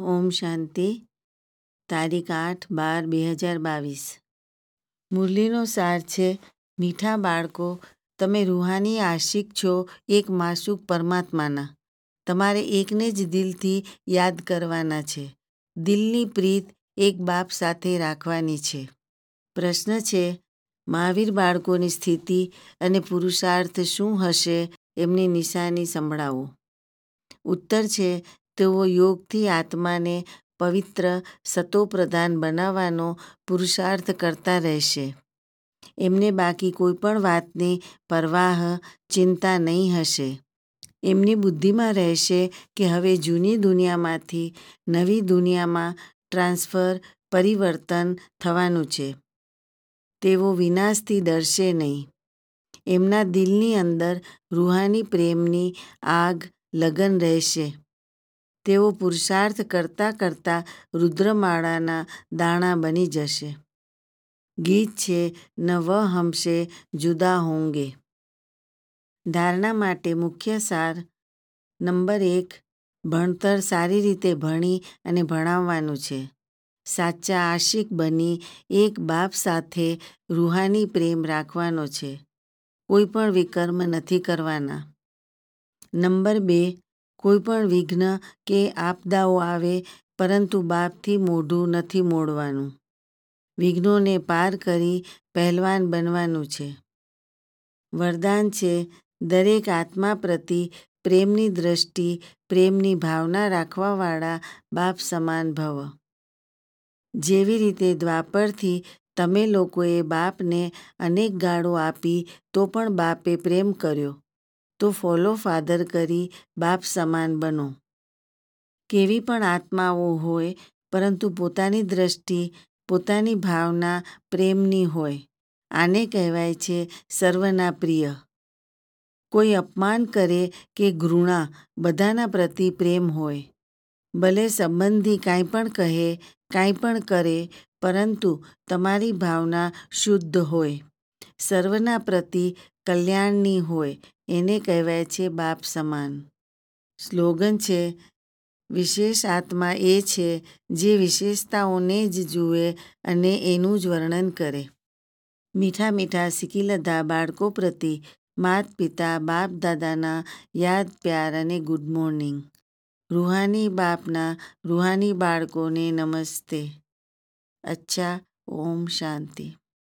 ઓમ શાંતિ. તારીખ 8/12/2022. મુરલીનો સાર છે: મીઠા બાળકો, તમે રૂહાની આશિક છો એક માસૂક પરમાત્માના. તમારે એકને જ દિલથી યાદ કરવાના છે. દિલની પ્રીત એક બાપ સાથે રાખવાની છે. પ્રશ્ન છે: મહાવીર બાળકોની સ્થિતિ અને પુરુષાર્થ શું હશે? એમની નિશાની સંભળાવો. ઉત્તર છે: તેઓ યોગથી આત્માને પવિત્ર સતોપ્રધાન બનાવવાનો પુરુષાર્થ કરતા રહેશે. એમને બાકી કોઈ પણ વાતની પરવાહ, ચિંતા નહીં હશે. એમની બુદ્ધિમાં રહેશે કે હવે જૂની દુનિયામાંથી નવી દુનિયામાં ટ્રાન્સફર, પરિવર્તન થવાનું છે. તેઓ વિનાશથી ડરશે નહીં. એમના દિલની અંદર રૂહાની પ્રેમની આગ લગન રહેશે. તેઓ પુરુષાર્થ કરતાં કરતાં રુદ્રમાળાના દાણા બની જશે. ગીત છે: ન વહ હમસે જુદા હોંગે. ધારણા માટે મુખ્ય સાર. નંબર 1, ભણતર સારી રીતે ભણી અને ભણાવવાનું છે. સાચા આશિક બની એક બાપ સાથે રૂહાની પ્રેમ રાખવાનો છે. કોઈ પણ વિકર્મ નથી કરવાના. નંબર 2, કોઈ પણ વિઘ્ન કે આપદાઓ આવે પરંતુ બાપથી મોઢું નથી મોડવાનું. વિઘ્નોને પાર કરી પહેલવાન બનવાનું છે. વરદાન છે: દરેક આત્મા પ્રતિ પ્રેમની દ્રષ્ટિ, પ્રેમની ભાવના રાખવાવાળા બાપ સમાન ભવ. જેવી રીતે દ્વાપરથી તમે લોકોએ બાપને અનેક ગાળો આપી તો પણ બાપે પ્રેમ કર્યો, તો ફોલો ફાધર કરી બાપ સમાન બનો. કેવી પણ આત્માઓ હોય પરંતુ પોતાની દ્રષ્ટિ, પોતાની ભાવના પ્રેમની હોય. આને કહેવાય છે સર્વના પ્રિય. કોઈ અપમાન કરે કે ઘૃણા, બધાના પ્રતિ પ્રેમ હોય. ભલે સંબંધી કાંઈ પણ કહે, કાંઈ પણ કરે, પરંતુ તમારી ભાવના શુદ્ધ હોય, સર્વના પ્રતિ કલ્યાણની હોય. એને કહેવાય છે બાપ સમાન. સ્લોગન છે: વિશેષ આત્મા એ છે જે વિશેષતાઓને જ જુએ અને એનું જ વર્ણન કરે. મીઠા મીઠા સિકિલધા બાળકો પ્રતિ માત પિતા બાપ દાદાના યાદ પ્યાર અને ગુડ મોર્નિંગ. રૂહાની બાપના રૂહાની બાળકોને નમસ્તે. અચ્છા. ઓમ શાંતિ.